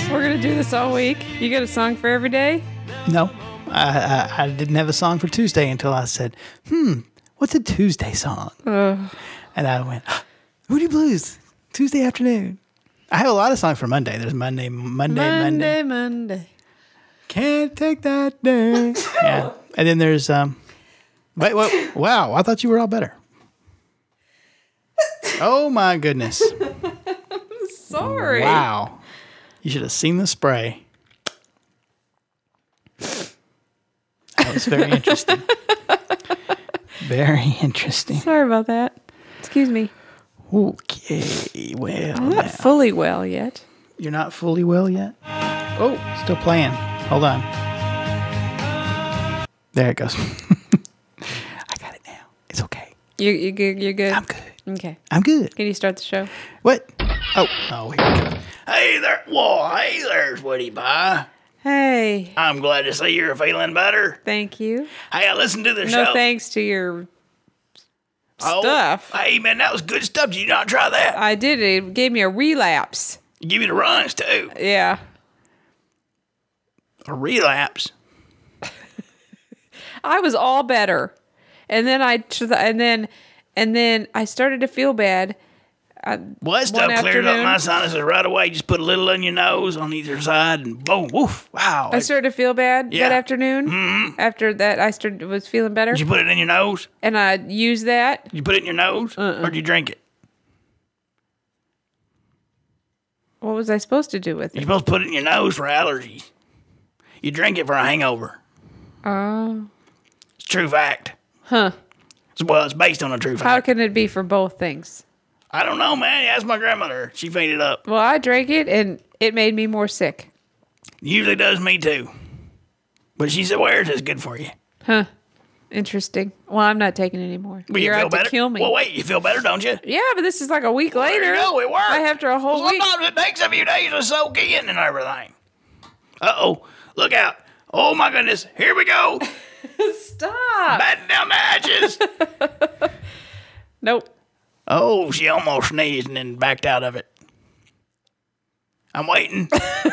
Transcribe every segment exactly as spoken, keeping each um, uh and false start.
We're going to do this all week. You got a song for every day? No, I, I, I didn't have a song for Tuesday until I said, hmm, what's a Tuesday song? Uh, and I went, Moody Blues, Tuesday afternoon. I have a lot of songs for Monday. There's Monday, Monday, Monday. Monday, Monday. Can't take that day. Yeah. And then there's, um, wait, wait, wow, I thought you were all better. Oh, my goodness. Sorry. Wow. You should have seen the spray. That was very interesting. Very interesting. Sorry about that. Excuse me. Okay, well, I'm not now. fully well yet. You're not fully well yet? Oh, still playing. Hold on. There it goes. I got it now. It's okay. You you good? You're good. I'm good. Okay. I'm good. Can you start the show? What? Oh, oh, here we go. Hey there. Whoa, hey there, sweetie pie. Hey. I'm glad to see you're feeling better. Thank you. Hey, I listened to the No show. thanks to your Oh, stuff. Hey, man, that was good stuff. Did you not try that? I did. It gave me a relapse. Give me the runs, too. Yeah. A relapse? I was all better. And then I and then and then I started to feel bad. I, Well, that stuff one cleared up afternoon- my sinuses right away. Just put a little on your nose on either side and boom, woof, wow. I started to feel bad Yeah. that afternoon. Mm-hmm. After that, I started was feeling better, Did you put it in your nose? and I used that. Did you put it in your nose? Uh-uh. Or did you drink it? What was I supposed to do with You're it? supposed to put it in your nose for allergies. You drink it for a hangover. Oh, It's a true fact. huh. It's, well, it's based on a true How fact. can it be for both things? I don't know, man. Ask my grandmother. She fainted up. Well, I drank it, and it made me more sick. Usually does me too. But she swears it's good for you. Huh. Interesting. Well, I'm not taking it anymore. Well, you You're feel out better? to kill me. Well, wait, you feel better, don't you? Yeah, but this is like a week later. There you go, it worked. I after a whole week. Sometimes it takes a few days to soak in and everything. Uh-oh. Look out. Oh, my goodness. Here we go. Stop. Batten down the hatches. Nope. Oh, she almost sneezed and then backed out of it. I'm waiting.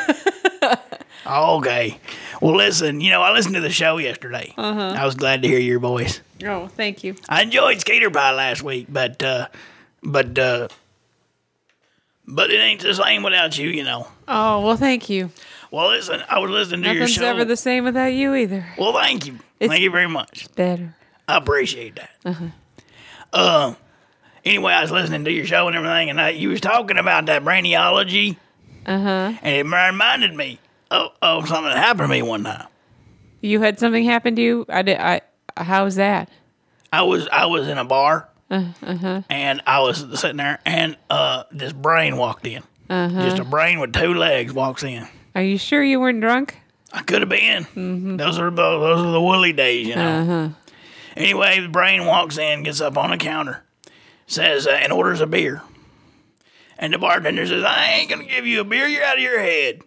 Okay. Well, listen, you know, I listened to the show yesterday. Uh-huh. I was glad to hear your voice. Oh, thank you. I enjoyed Skater Pie last week, but, uh, but, uh, but it ain't the same without you, you know. Oh, well, thank you. Well, listen, I was listening to your Nothing's show. ever the same without you either. Well, thank you. It's- thank you very much. Better. I appreciate that. Uh-huh. Uh, anyway, I was listening to your show and everything, and I, you was talking about that brainiology, Uh-huh. and it reminded me of, of something that happened to me one time. You had something happen to you? I did. I. How's that? I was I was in a bar, Uh, uh-huh. and I was sitting there, and uh, this brain walked in. Uh-huh. Just a brain with two legs walks in. Are you sure you weren't drunk? I could have been. Mm-hmm. Those are the, those are the woolly days, you know. Uh-huh. Anyway, the brain walks in, gets up on the counter, says, uh, and orders a beer. And the bartender says, I ain't going to give you a beer. You're out of your head.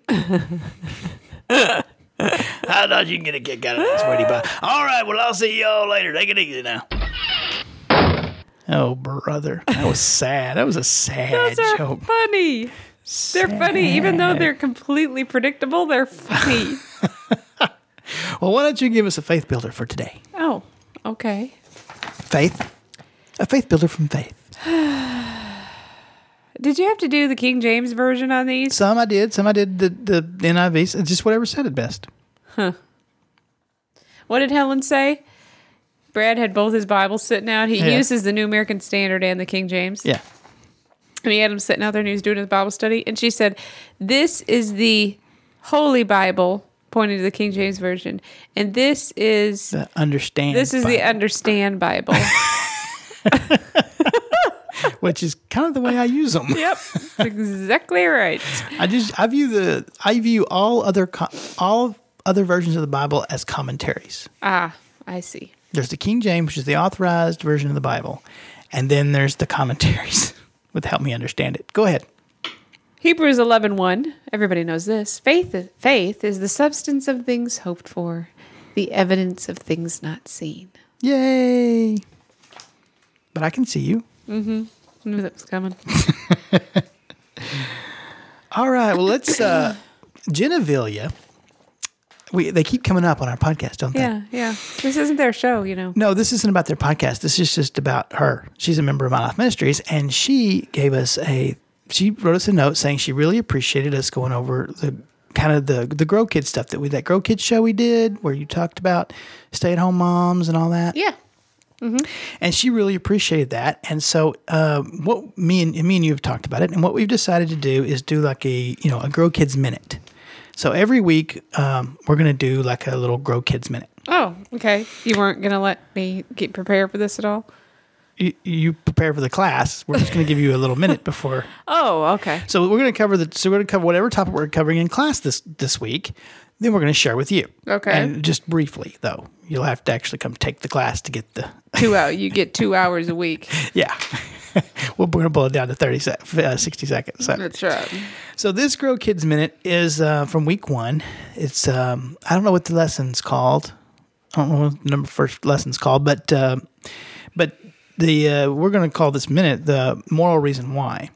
I thought you could get a kick out of that, sweetie pie. All right, well, I'll see y'all later. Take it easy now. Oh, brother. That was sad. That was a sad Those are joke. funny. They're funny. Even though they're completely predictable, they're funny. Well, why don't you give us a faith builder for today? Oh, okay. Faith? A faith builder from Faith. Did you have to do the King James version on these? Some I did. Some I did the, the N I V. Just whatever said it best. Huh. What did Helen say? Brad had both his Bibles sitting out. He Yeah. uses the New American Standard and the King James. Yeah. And he had him sitting out there and he was doing his Bible study. And she said, this is the Holy Bible, pointing to the King James Version. And this is The understand. this is the Bible, Understand Bible. which is kind of the way I use them. Yep. That's exactly right. I just I view the I view all other co- all other versions of the Bible as commentaries. Ah, I see. There's the King James, which is the authorized version of the Bible, and then there's the commentaries, with help me understand it. Go ahead. Hebrews eleven one. Everybody knows this. Faith, faith is the substance of things hoped for, the evidence of things not seen. Yay! But I can see you. Mm-hmm. I knew that was coming. All right. Well, let's uh, Gennevillia, we they keep coming up on our podcast, don't they? Yeah, yeah. This isn't their show, you know. No, this isn't about their podcast. This is just about her. She's a member of My Life Ministries, and she gave us a. She wrote us a note saying she really appreciated us going over the kind of the the Grow Kids stuff that we that Grow Kids show we did, where you talked about stay at home moms and all that. Yeah. Mm-hmm. And she really appreciated that. And so, uh, what me and me and you have talked about it, and what we've decided to do is do like a you know a Grow Kids Minute. So every week, um, we're going to do like a little Grow Kids Minute. Oh, okay. You weren't going to let me get prepared for this at all? You, you prepare for the class. We're just going to give you a little minute before. Oh, okay. So we're going to cover the. So we're going to cover whatever topic we're covering in class this this week. Then we're going to share with you. Okay. And just briefly though, you'll have to actually come take the class to get the two hours. You get two hours a week. Yeah. Well, we're going to pull it down to thirty, sec- uh, sixty seconds. So. That's right. So this Grow Kids Minute is uh, from week one. It's um, I don't know what the lesson's called. I don't know what the number first lesson's called, but uh, but the uh, we're going to call this minute the moral reason why.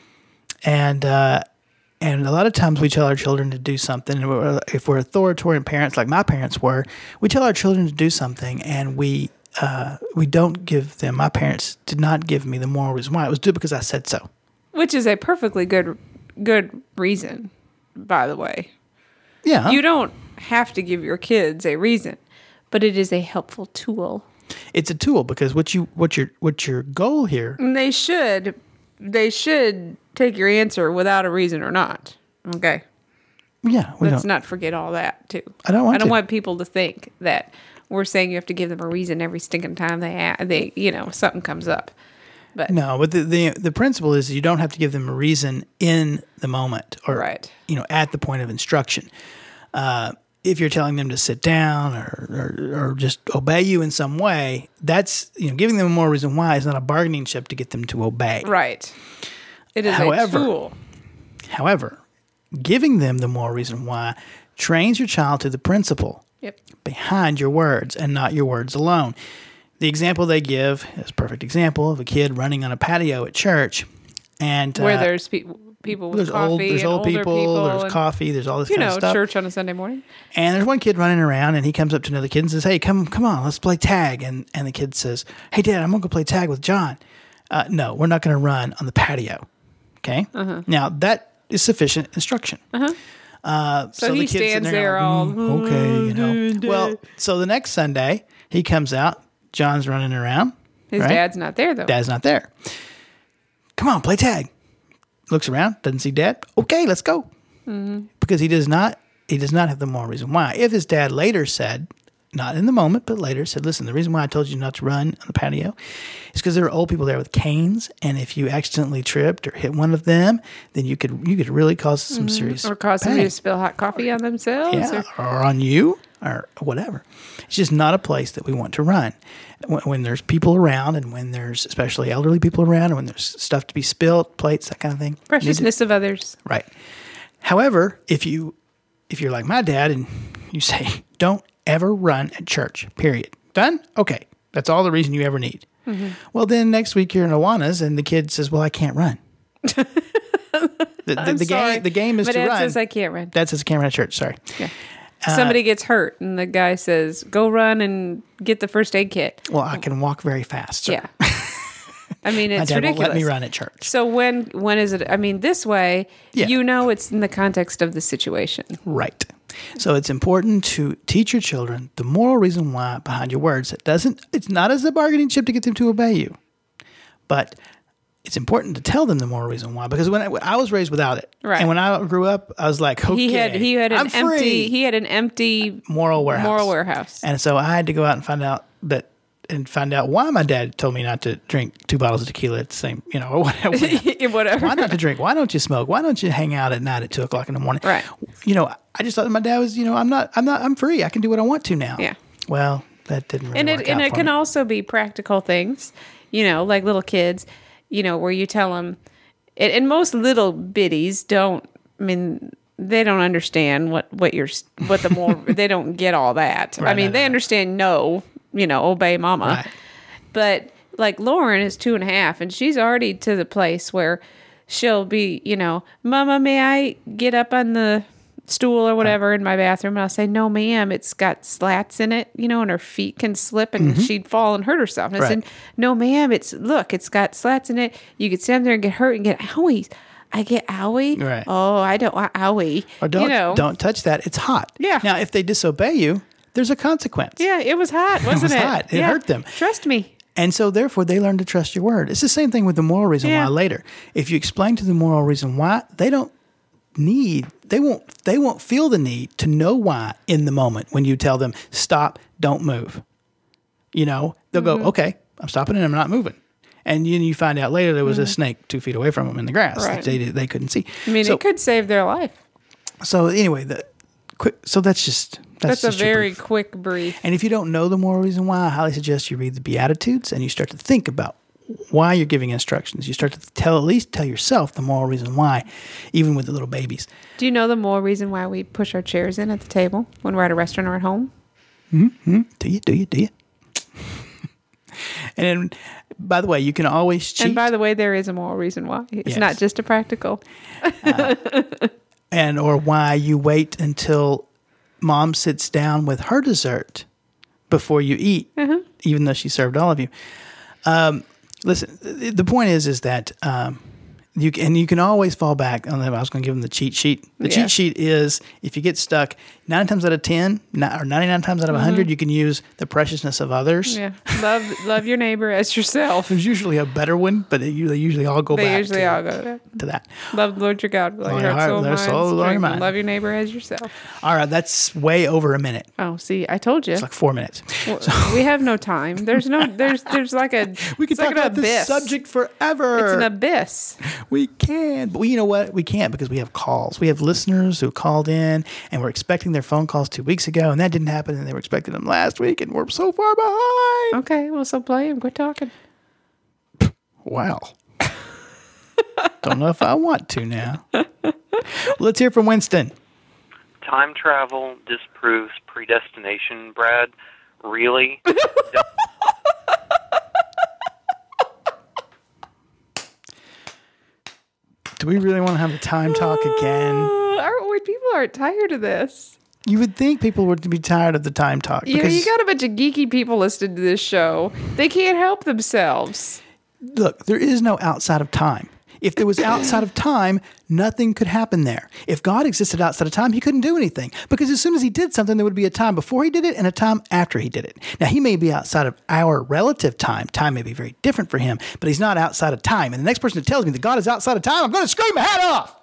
And uh, and a lot of times we tell our children to do something, and we're, if we're authoritarian parents like my parents were, we tell our children to do something, and we. Uh, we don't give them, my parents did not give me the moral reason why. It was do it because I said so. Which is a perfectly good good reason, by the way. Yeah. You don't have to give your kids a reason, but it is a helpful tool. It's a tool because what you what your what your goal here. And they should they should take your answer without a reason or not. Okay. Yeah, we Let's don't. not forget all that too. I don't want I don't to. want people to think that we're saying you have to give them a reason every stinking time they a- they you know something comes up. But No, but the, the the principle is you don't have to give them a reason in the moment or Right. you know at the point of instruction. Uh, if you're telling them to sit down or, or or just obey you in some way, that's you know giving them a moral reason why is not a bargaining chip to get them to obey. right. It is However- a tool. However, giving them the moral reason why trains your child to the principle Yep. behind your words and not your words alone. The example they give is a perfect example of a kid running on a patio at church, and Where uh, there's pe- people with there's coffee old there's and old older people, people, there's and, coffee, there's all this you kind know, of stuff. church on a Sunday morning. And there's one kid running around, and he comes up to another kid and says, "Hey, come come on, let's play tag." And and the kid says, "Hey, Dad, I'm gonna go play tag with John." Uh, no, we're not gonna run on the patio. Okay. Uh-huh. Now that is sufficient instruction. Uh-huh. Uh, So, the he kid's sitting stands there there going, all "Mm, okay, you know. Dad." Well, so the next Sunday he comes out. John's running around. His right? dad's not there though. Dad's not there. Come on, play tag. Looks around, doesn't see Dad. Okay, let's go. Mm-hmm. Because he does not. He does not have the moral reason why. If his dad later said, not in the moment, but later said, "Listen, the reason why I told you not to run on the patio is because there are old people there with canes, and if you accidentally tripped or hit one of them, then you could you could really cause some serious Or cause pain. somebody to spill hot coffee on themselves. Yeah, Or, or on you, or whatever. It's just not a place that we want to run. When, when there's people around, and when there's especially elderly people around, and when there's stuff to be spilled, plates, that kind of thing. preciousness of others. Right. However, if you if you're like my dad and you say, "Don't ever run at church," period. Done? Okay. That's all the reason you ever need. Mm-hmm. Well, then next week you're in Awanas and the kid says, "Well, I can't run." the the, I'm the sorry. game the game is My to dad run. says I can't run. Dad says I can't run at church. Sorry. Yeah. Somebody gets hurt and the guy says, "Go run and get the first aid kit." Well, I can walk very fast. Sir. Yeah. I mean, My it's dad ridiculous. won't let me run at church. So when when is it? I mean, this way, Yeah. you know, it's in the context of the situation. Right. So it's important to teach your children the moral reason why behind your words. It doesn't. It's not as a bargaining chip to get them to obey you, but it's important to tell them the moral reason why. Because when I, I was raised without it, Right. and when I grew up, I was like, okay, He had he had an I'm empty free. he had an empty moral warehouse. moral warehouse. And so I had to go out and find out that. And find out why my dad told me not to drink two bottles of tequila at the same, you know, or whatever. Whatever. Why not to drink? Why don't you smoke? Why don't you hang out at night at two o'clock in the morning? Right. You know, I just thought my dad was, you know, I'm not, I'm not, I'm free. I can do what I want to now. Yeah. Well, that didn't really and work it and out it for can me. also be practical things, you know, like little kids, you know, where you tell them, and, and most little bitties don't. I mean, they don't understand what what you're what the more they don't get all that. Right, I mean, no, they no, no. understand no, you know, obey mama, Right. but like Lauren is two and a half, and she's already to the place where she'll be, you know, "Mama, may I get up on the stool or whatever in my bathroom, and I'll say, "No, ma'am, it's got slats in it, you know, and her feet can slip and mm-hmm. she'd fall and hurt herself." And right. I said, "No, ma'am, it's look, it's got slats in it. You could stand there and get hurt and get owies." I get owie. Right. Oh, I don't want owie. Or don't you know. don't touch that. It's hot. Yeah. Now, if they disobey you, there's a consequence. Yeah, it was hot, wasn't it? it was hot. It yeah. hurt them. Trust me. And so, therefore, they learn to trust your word. It's the same thing with the moral reason yeah. why later. If you explain to the moral reason why, they don't need, they won't, they won't feel the need to know why in the moment when you tell them, stop, don't move. You know, they'll mm-hmm. go, okay, I'm stopping and I'm not moving. And you, you find out later there was mm-hmm. a snake two feet away from them in the grass right. that they, they couldn't see. I mean, so, it could save their life. So anyway, the quick. So that's just that's, that's just a very brief. quick brief. And if you don't know the moral reason why, I highly suggest you read the Beatitudes and you start to think about why you're giving instructions. You start to tell at least tell yourself the moral reason why, even with the little babies. Do you know the moral reason why we push our chairs in at the table when we're at a restaurant or at home? Mm-hmm. Do you? Do you? Do you? And by the way, you can always cheat. And by the way, there is a moral reason why. It's yes. not just a practical. uh, and or why you wait until mom sits down with her dessert before you eat, uh-huh. even though she served all of you. Um, listen, the point is, is that um, you can, and you can always fall back on them. I was going to give them the cheat sheet. The yeah. cheat sheet is if you get stuck nine times out of ten, or ninety-nine times out of a mm-hmm. hundred, you can use the preciousness of others. Yeah, love love your neighbor as yourself. There's usually a better one, but it, they usually all go they back. They usually to, all go to, to that. Love the Lord your God with all your heart, soul, mind, strength, mind. Love your neighbor as yourself. All right, that's way over a minute. Oh, see, I told you. It's like four minutes. Well, so. We have no time. There's no. There's there's like a. We could talk like about this this subject forever. It's an abyss. We can, but we, you know what? We can't because we have calls. We have listeners who called in, and we're expecting their phone calls two weeks ago, and that didn't happen, and they were expecting them last week, and we're so far behind. Okay, well, so play him. Quit talking. Wow. Don't know if I want to now. Let's hear from Winston. Time travel disproves predestination, Brad. Really? Do we really want to have a time talk again? Uh, aren't we? People aren't tired of this. You would think people would be tired of the time talk. You know, you got a bunch of geeky people listening to this show. They can't help themselves. Look, there is no outside of time. If there was outside of time, nothing could happen there. If God existed outside of time, he couldn't do anything. Because as soon as he did something, there would be a time before he did it and a time after he did it. Now, he may be outside of our relative time. Time may be very different for him, but he's not outside of time. And the next person that tells me that God is outside of time, I'm going to scream my hat off.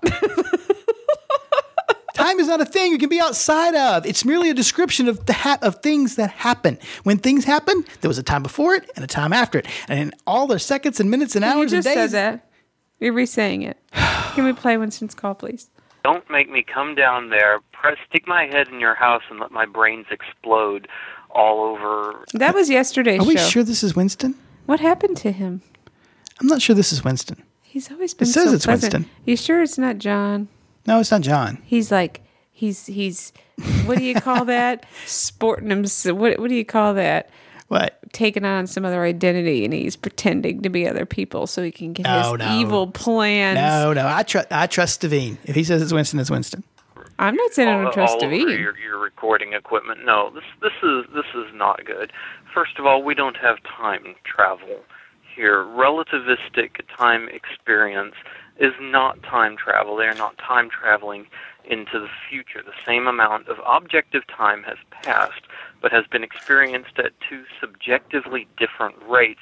Time is not a thing you can be outside of. It's merely a description of the ha- of things that happen. When things happen, there was a time before it and a time after it. And in all the seconds and minutes and hours you and just days. said that. You're re-saying it. Can we play Winston's call, please? Don't make me come down there, press, stick my head in your house, and let my brains explode all over. That was yesterday's show. Are we show. sure this is Winston? What happened to him? I'm not sure this is Winston. He's always been It says so it's pleasant. Winston. You sure it's not John? No, it's not John. He's like, he's, he's, what do you call that? Sporting him. What, what do you call that? What? Taking on some other identity, and he's pretending to be other people so he can get no, his no. evil plans. No, no. I, tr- I trust Devine. If he says it's Winston, it's Winston. I'm not saying I don't trust all Devine. Over your, your recording equipment. No, this this is this is not good. First of all, we don't have time travel here. Relativistic time experience is not time travel. They are not time traveling into the future. The same amount of objective time has passed, but has been experienced at two subjectively different rates.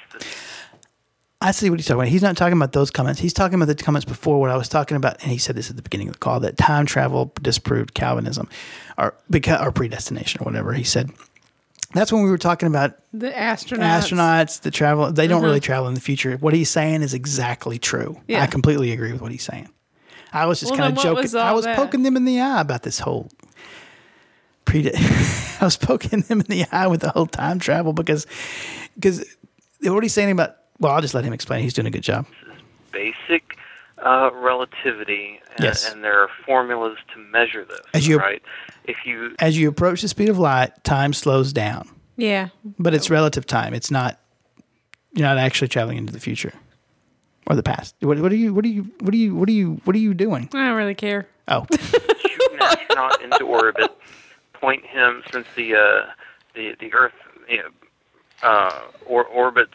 I see what he's talking about. He's not talking about those comments. He's talking about the comments before what I was talking about, and he said this at the beginning of the call, that time travel disproved Calvinism or, because, or predestination or whatever. He said that's when we were talking about the astronauts. Astronauts, the travel. They don't mm-hmm. really travel in the future. What he's saying is exactly true. Yeah. I completely agree with what he's saying. I was just well, kind of joking. Was I was that? poking them in the eye about this whole pre. I was poking them in the eye with the whole time travel because because what he's saying about. Well, I'll just let him explain. He's doing a good job. This is basic uh, relativity, and, yes. and there are formulas to measure this. As you, right? If you as you approach the speed of light, time slows down. Yeah, but it's relative time. It's not. You're not actually traveling into the future or the past. What, what are you? What are you? What are you? What are you? What are you doing? I don't really care. Oh. shoot an astronaut into orbit, point him since the uh, the the Earth you know, uh, or orbits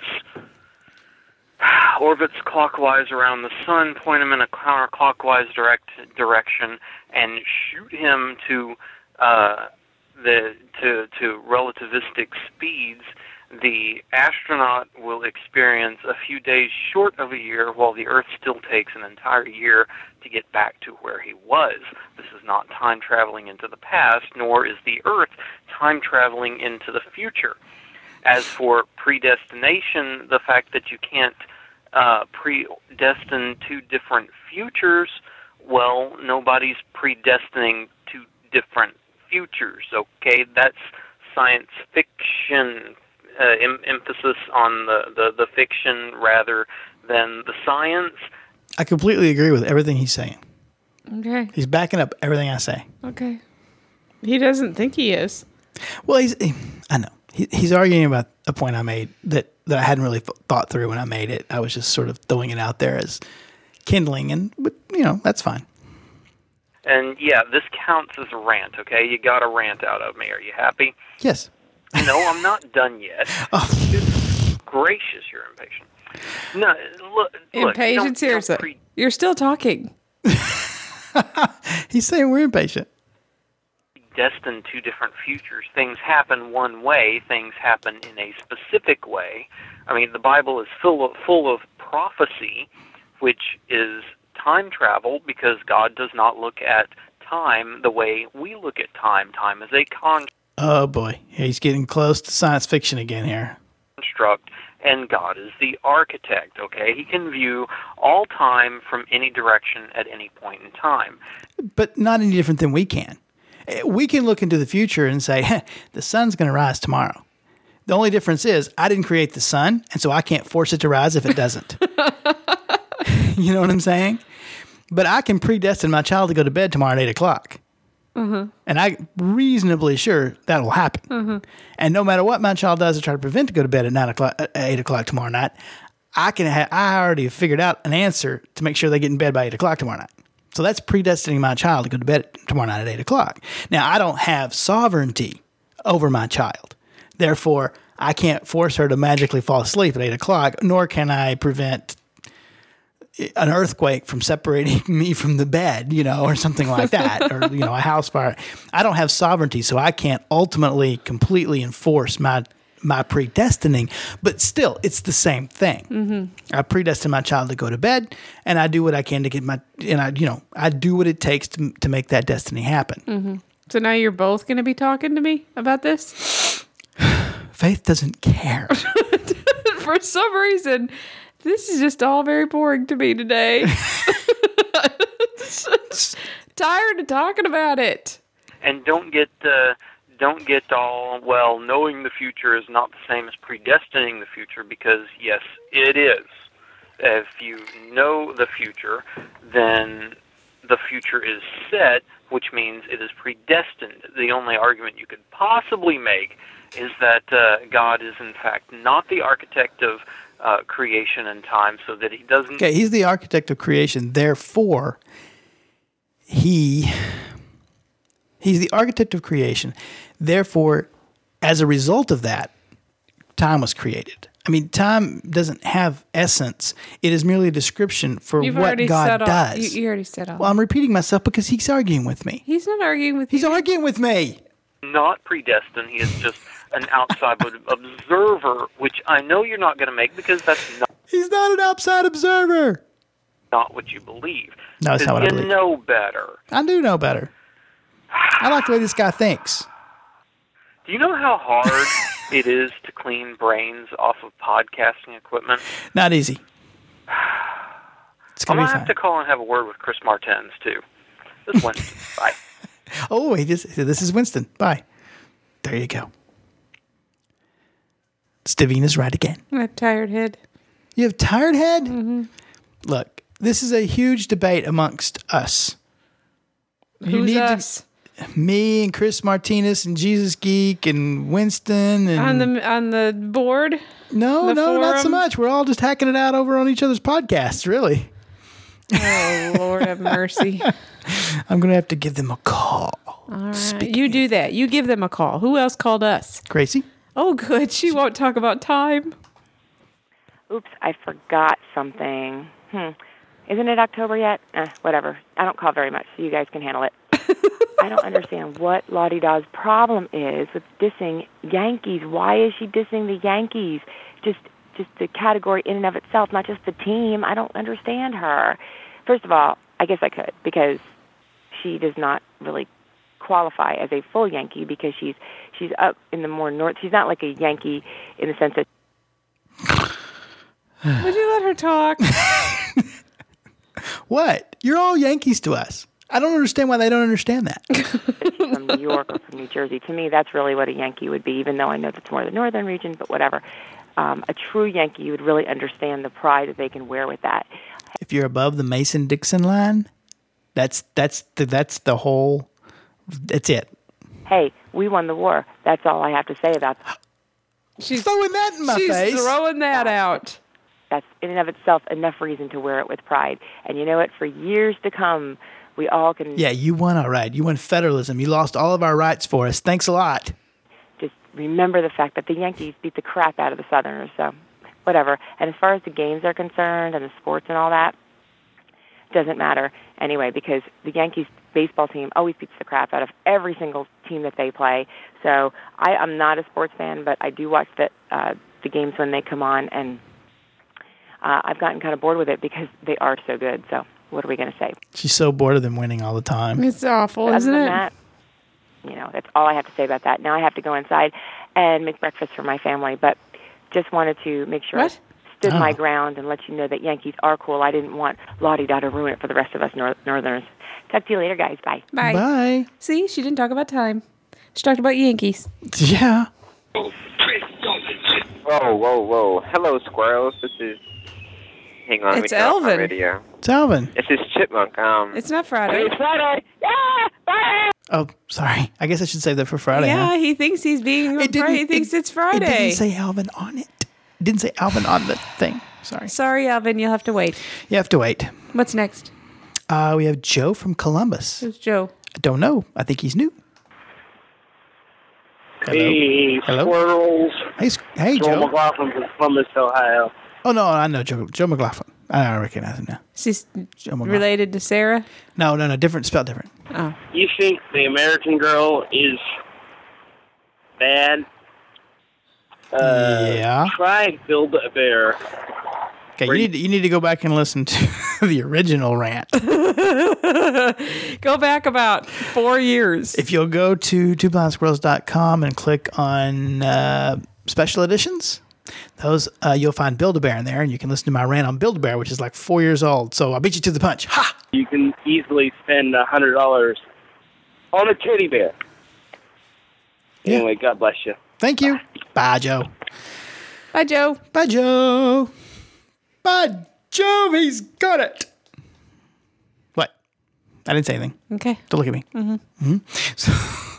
orbits clockwise around the sun, point him in a counterclockwise direct direction, and shoot him to uh, the to to relativistic speeds. The astronaut will experience a few days short of a year, while the Earth still takes an entire year to get back to where he was. This is not time traveling into the past, nor is the Earth time traveling into the future. As for predestination, the fact that you can't uh, predestine two different futures, well, nobody's predestining two different futures, okay? That's science fiction. Uh, em- emphasis on the, the, the fiction rather than the science. I completely agree with everything he's saying. Okay. He's backing up everything I say. Okay. He doesn't think he is. Well, he's, he, I know. He, he's arguing about a point I made that, that I hadn't really th- thought through when I made it. I was just sort of throwing it out there as kindling, and, but, you know, that's fine. And, yeah, this counts as a rant, okay? You got a rant out of me. Are you happy? Yes. No, I'm not done yet. Oh. Goodness gracious, you're impatient. No, look, look Impatient, seriously. Pre- you're still talking. He's saying we're impatient. Destined two different futures. Things happen one way. Things happen in a specific way. I mean, the Bible is full of, full of prophecy, which is time travel, because God does not look at time the way we look at time. Time is a construct. Oh, boy. He's getting close to science fiction again here. Construct, and God is the architect, okay? He can view all time from any direction at any point in time. But not any different than we can. We can look into the future and say, hey, the sun's going to rise tomorrow. The only difference is I didn't create the sun, and so I can't force it to rise if it doesn't. You know what I'm saying? But I can predestine my child to go to bed tomorrow at eight o'clock. Mm-hmm. And I'm reasonably sure that will happen. Mm-hmm. And no matter what my child does to try to prevent to go to bed at nine o'clock, at eight o'clock tomorrow night, I can. Ha- I already have figured out an answer to make sure they get in bed by eight o'clock tomorrow night. So that's predestining my child to go to bed tomorrow night at eight o'clock. Now I don't have sovereignty over my child, therefore I can't force her to magically fall asleep at eight o'clock. Nor can I prevent an earthquake from separating me from the bed, you know, or something like that, or, you know, a house fire. I don't have sovereignty, so I can't ultimately completely enforce my my predestining, but still, it's the same thing. Mm-hmm. I predestine my child to go to bed, and I do what I can to get my, and I, you know, I do what it takes to to make that destiny happen. Mm-hmm. So now you're both going to be talking to me about this? Faith doesn't care. For some reason, this is just all very boring to me today. Tired of talking about it. And don't get uh, don't get all, well, knowing the future is not the same as predestining the future, because, yes, it is. If you know the future, then the future is set, which means it is predestined. The only argument you could possibly make is that uh, God is, in fact, not the architect of uh, creation and time, so that he doesn't... Okay, he's the architect of creation. Therefore, he... He's the architect of creation. Therefore, as a result of that, time was created. I mean, time doesn't have essence. It is merely a description for You've what God all, does. You, you already said all. Well, I'm repeating myself because he's arguing with me. He's not arguing with He's you. arguing with me. Not predestined. He is just an outside observer, which I know you're not going to make, because that's not... He's not an outside observer. Not what you believe. No, it's not what I you believe. You know better. I do know better. I like the way this guy thinks. Do you know how hard it is to clean brains off of podcasting equipment? Not easy. It's I'm gonna going be to have fine. to call and have a word with Chris Martens, too. This Wednesday. Bye. Oh, he just said, this is Winston. Bye. There you go. Stavina's right again. I have tired head. You have tired head? Mm-hmm. Look, this is a huge debate amongst us. You Who's need us? To, me and Chris Martinez and Jesus Geek and Winston and On the on the board? no, the no, not so forum? much. We're all just hacking it out over on each other's podcasts, really. Oh, Lord have mercy. I'm going to have to give them a call. All right. You do that. You give them a call. Who else called us? Gracie? Oh, good. She won't talk about time. Oops, I forgot something. Hmm. Isn't it October yet? Eh, whatever. I don't call very much, so you guys can handle it. I don't understand what Lottie Daw's problem is with dissing Yankees. Why is she dissing the Yankees? Just just the category in and of itself, not just the team. I don't understand her. First of all, I guess I could, because she does not really qualify as a full Yankee, because she's she's up in the more north. She's not like a Yankee in the sense that... Would you let her talk? What? You're all Yankees to us. I don't understand why they don't understand that. From New York or from New Jersey. To me, that's really what a Yankee would be, even though I know that's more the northern region, but whatever. Um, a true Yankee would really understand the pride that they can wear with that. If you're above the Mason-Dixon line, that's that's the, that's the whole, that's it. Hey, we won the war. That's all I have to say about that. She's throwing that in my she's face. throwing that out. That's in and of itself enough reason to wear it with pride. And you know what? For years to come, we all can... Yeah, you won all right. You won federalism. You lost all of our rights for us. Thanks a lot. Just remember the fact that the Yankees beat the crap out of the Southerners, so whatever. And as far as the games are concerned and the sports and all that, doesn't matter anyway, because the Yankees baseball team always beats the crap out of every single team that they play. So I, I'm not a sports fan, but I do watch the, uh, the games when they come on, and uh, I've gotten kind of bored with it because they are so good. So what are we going to say? She's so bored of them winning all the time. It's awful, Other isn't than it? that, you know, that's all I have to say about that. Now I have to go inside and make breakfast for my family, but just wanted to make sure What? I stood Oh. my ground and let you know that Yankees are cool. I didn't want Lottie Dot to ruin it for the rest of us nor- Northerners. Talk to you later, guys. Bye. Bye. Bye. See, she didn't talk about time. She talked about Yankees. Yeah. Whoa, whoa, whoa. Hello, squirrels. This is... Hang on, let me It's turn off my Elvin. radio. It's Alvin. This is Chipmunk. Um, It's not Friday. It's Friday! Yeah! Bye! Oh, sorry. I guess I should save that for Friday. yeah, huh? he thinks he's being. It didn't, he thinks it- it's Friday. It didn't say Alvin on it. It didn't say Alvin on the thing. Sorry. Sorry, Alvin. You'll have to wait. You have to wait. What's next? Uh, we have Joe from Columbus. Who's Joe? I don't know. I think he's new. Hello. Hey, Hello? squirrels. Hey, S- hey Joe Joe. McLaughlin from Columbus, Ohio. Oh, no, I know Joe, Joe McLaughlin. I recognize him now. She's Joe McLaughlin. related to Sarah. No, no, no. Different. Spelled different. Oh, You think the American Girl is bad? Uh, Yeah. Try Build-A-Bear. Okay, you need, to, you need to go back and listen to the original rant. go back about four years. If you'll go to two blind squirrels dot com and click on uh, special editions, those uh, you'll find Build-A-Bear in there, and you can listen to my rant on Build-A-Bear, which is like four years old. So I beat you to the punch. Ha! You can easily spend one hundred dollars on a teddy bear. Yeah. Anyway, God bless you. Thank you. Bye, Joe. Bye, Joe. Bye, Joe. By Jove, he's got it. What? I didn't say anything. Okay. Don't look at me. Mm-hmm. So,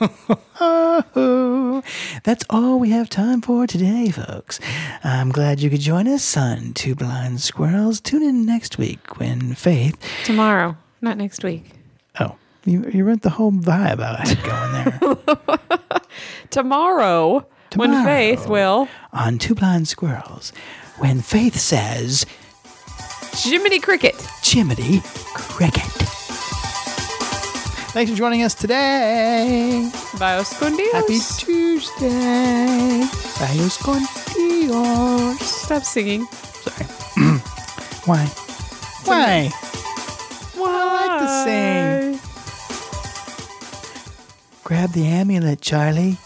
oh, that's all we have time for today, folks. I'm glad you could join us on Two Blind Squirrels. Tune in next week when Faith... Tomorrow, not next week. Oh, you, you read the whole vibe I had going there. Tomorrow, when Tomorrow. Faith will. On Two Blind Squirrels, when Faith says... Jiminy Cricket. Jiminy Cricket. Thanks for joining us today. Bios con Dios. Happy Tuesday. Bios con Dios. Stop singing. Sorry. Why? Why? Why? I like to sing. Grab the amulet, Charlie.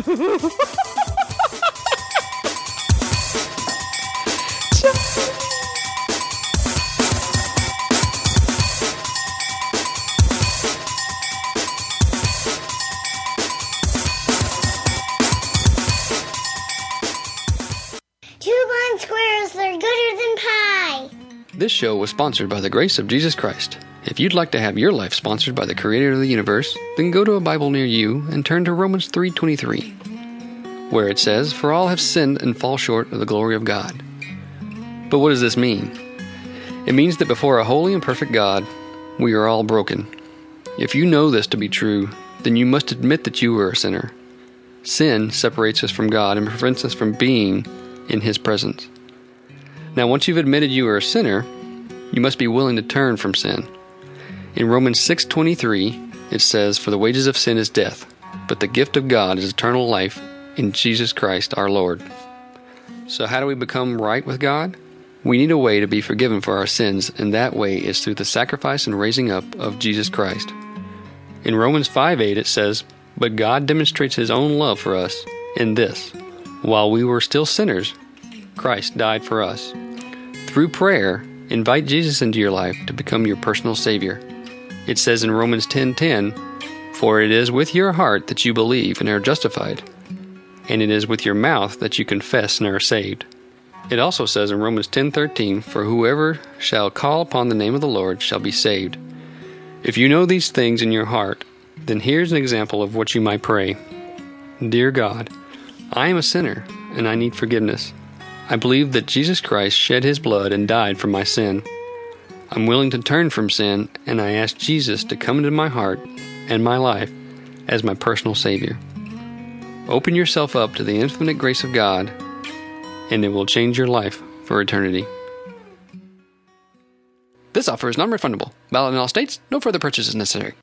Two blind squirrels, they're gooder than pie. This show was sponsored by the grace of Jesus Christ. If you'd like to have your life sponsored by the Creator of the universe, then go to a Bible near you and turn to Romans three twenty-three, where it says, "For all have sinned and fall short of the glory of God." But what does this mean? It means that before a holy and perfect God, we are all broken. If you know this to be true, then you must admit that you are a sinner. Sin separates us from God and prevents us from being in His presence. Now, once you've admitted you are a sinner, you must be willing to turn from sin. In Romans six twenty-three, it says, "For the wages of sin is death, but the gift of God is eternal life in Jesus Christ our Lord." So how do we become right with God? We need a way to be forgiven for our sins, and that way is through the sacrifice and raising up of Jesus Christ. In Romans five eight it says, "But God demonstrates His own love for us in this: while we were still sinners, Christ died for us." Through prayer, invite Jesus into your life to become your personal Savior. It says in Romans ten ten, "For it is with your heart that you believe and are justified, and it is with your mouth that you confess and are saved." It also says in Romans ten thirteen, "For whoever shall call upon the name of the Lord shall be saved." If you know these things in your heart, then here's an example of what you might pray. Dear God, I am a sinner, and I need forgiveness. I believe that Jesus Christ shed His blood and died for my sin. I'm willing to turn from sin, and I ask Jesus to come into my heart and my life as my personal Savior. Open yourself up to the infinite grace of God, and it will change your life for eternity. This offer is non-refundable. Valid in all states. No further purchase is necessary.